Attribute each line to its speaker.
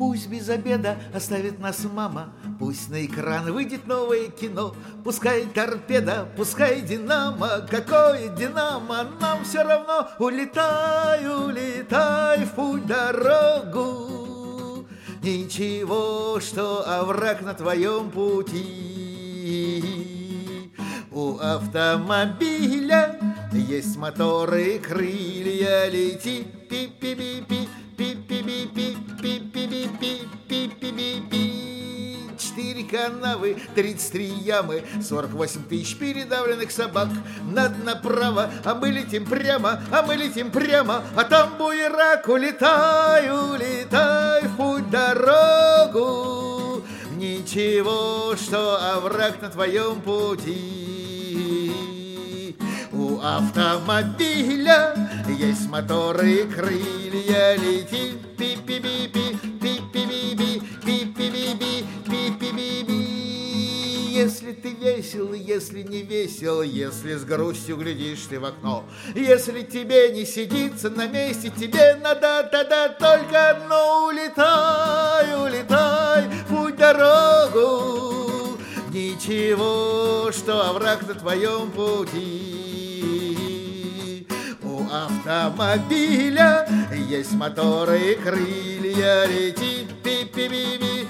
Speaker 1: Пусть без обеда оставит нас мама, пусть на экран выйдет новое кино. Пускай торпеда, пускай динамо, какое динамо, нам все равно. Улетай, улетай в путь дорогу, ничего, что овраг на твоем пути. У автомобиля есть моторы и крылья, лети, пи-пи-пи-пи, пи-пи-пи-пи, пи-пи-пи-пи, 4 канавы, 33 ямы, 48 тысяч передавленных собак. Надо направо, а мы летим прямо, а мы летим прямо, а там буерак. Улетай, улетай в путь дорогу, ничего, что овраг на твоем пути. У автомобиля есть моторы и крылья, лети, пи-пи-пи-пи, пи-пи-пи-пи, пи-пи-пи-пи, пи-пи-пи-пи. Если ты весел, если не весел, если с грустью глядишь ты в окно, если тебе не сидится на месте, тебе надо тогда только одно: улетай, улетай в путь дорогу, ничего, что овраг на твоем пути. У автомобиля есть моторы и крылья, лети, пи-пи-пи-пи,